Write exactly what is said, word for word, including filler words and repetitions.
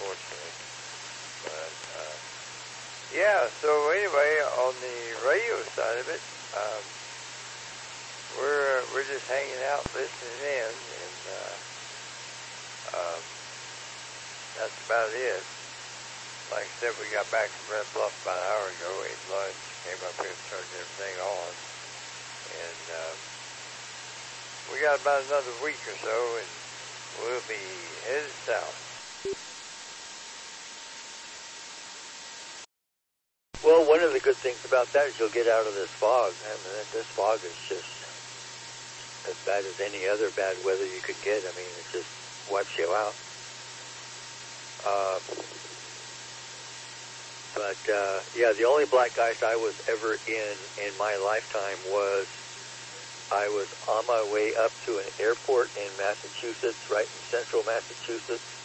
unfortunately. But, uh, yeah, so anyway, on the radio side of it, um, we're, we're just hanging out, listening in, and, uh, um, that's about it. Like I said, we got back from Red Bluff about an hour ago, ate lunch, came up here and turned everything on. And uh, we got about another week or so, and we'll be headed south. Well, one of the good things about that is you'll get out of this fog. I mean, this fog is just as bad as any other bad weather you could get. I mean, it just wipes you out. Uh, but, uh, yeah, the only black ice I was ever in in my lifetime was I was on my way up to an airport in Massachusetts, right in central Massachusetts,